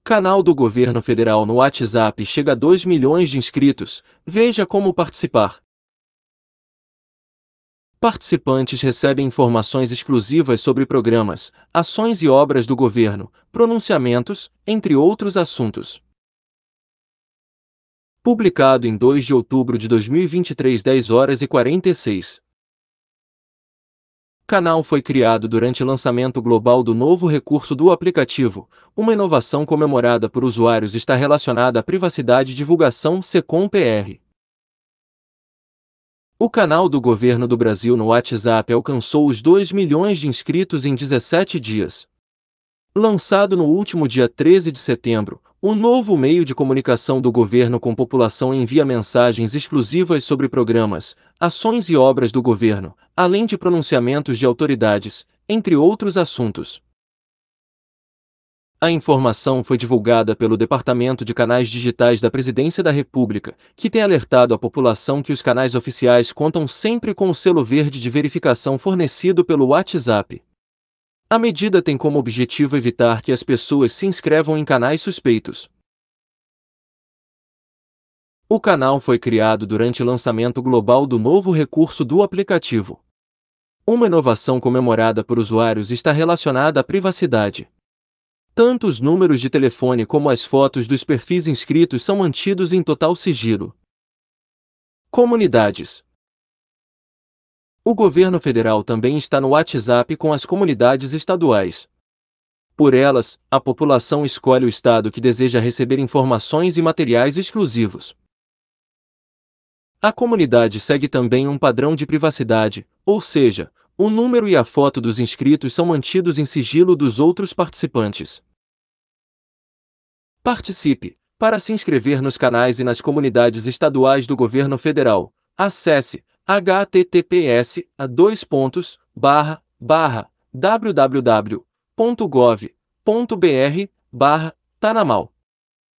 Canal do Governo Federal no WhatsApp chega a 2 milhões de inscritos. Veja como participar. Participantes recebem informações exclusivas sobre programas, ações e obras do governo, pronunciamentos, entre outros assuntos. Publicado em 2 de outubro de 2023, 10h46. Canal foi criado durante o lançamento global do novo recurso do aplicativo. Uma inovação comemorada por usuários está relacionada à privacidade e divulgação SECOM-PR. O canal do Governo do Brasil no WhatsApp alcançou os 2 milhões de inscritos em 17 dias. Lançado no último dia 13 de setembro, o novo meio de comunicação do governo com população envia mensagens exclusivas sobre programas, ações e obras do governo, além de pronunciamentos de autoridades, entre outros assuntos. A informação foi divulgada pelo Departamento de Canais Digitais da Presidência da República, que tem alertado a população que os canais oficiais contam sempre com o selo verde de verificação fornecido pelo WhatsApp. A medida tem como objetivo evitar que as pessoas se inscrevam em canais suspeitos. O canal foi criado durante o lançamento global do novo recurso do aplicativo. Uma inovação comemorada por usuários está relacionada à privacidade. Tanto os números de telefone como as fotos dos perfis inscritos são mantidos em total sigilo. Comunidades. O governo federal também está no WhatsApp com as comunidades estaduais. Por elas, a população escolhe o estado que deseja receber informações e materiais exclusivos. A comunidade segue também um padrão de privacidade, ou seja, o número e a foto dos inscritos são mantidos em sigilo dos outros participantes. Participe! Para se inscrever nos canais e nas comunidades estaduais do governo federal, acesse https://www.gov.br/Tanamal